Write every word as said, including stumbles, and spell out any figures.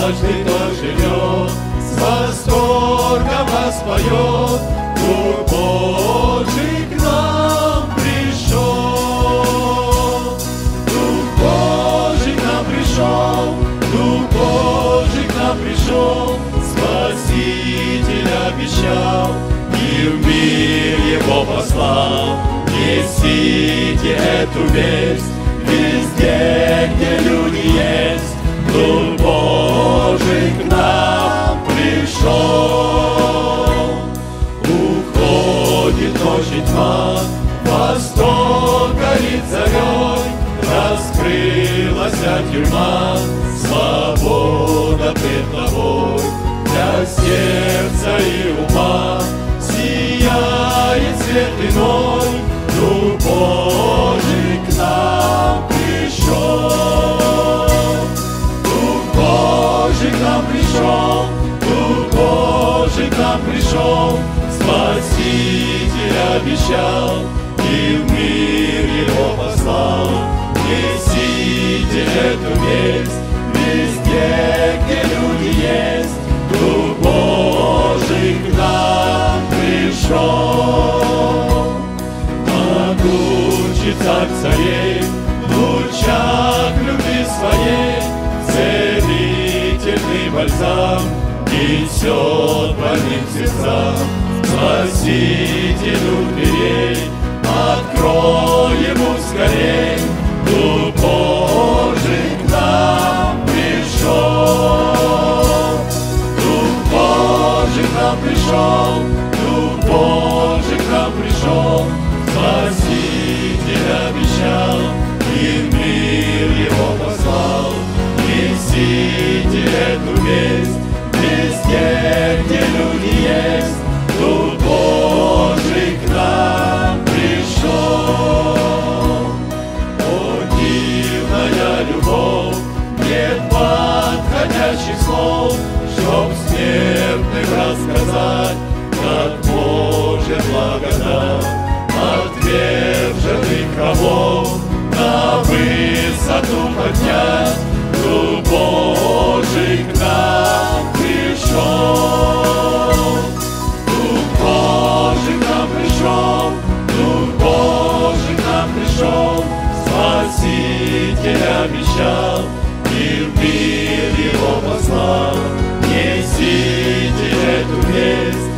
каждый, кто живет, с восторгом воспоет, Дух Божий к нам пришел. Дух Божий к нам пришел, Дух Божий к нам пришел, Спаситель обещал, и в мир Его послал. Несите эту весть везде, где люди есть. Дух Божий к нам пришел. Уходит ночь и тьма, восток горит зарей, раскрылась тюрьма, свобода пред тобой. Для сердца и ума сияет свет иной, Дух Божий к нам пришел. Дух Божий к нам пришел, Дух Божий к нам пришел, Спаситель обещал, и в мир Его послал. Несите эту весть везде, где люди есть. Дух Божий к нам пришел. Могучий царь царей, в лучах любви своей, целительный бальзам несет больным сердцам. Спасителю дверей открой ему скорей. Дух Божий к нам пришел. Дух Божий к нам пришел, Дух Божий к нам пришел, Спаситель обещал, и в мир Его послал. Несите эту весть везде, где люди есть. Дух Божий к нам пришел. О, дивная любовь, нет подходящих слов, чтоб смертным рассказать, как может благодать отверженных рабов на высоту поднять. Дух Божий к нам пришел. Дух Божий к нам пришел, Дух Божий к нам пришел, Спаситель обещал, и в мир Его послал. Несите эту весть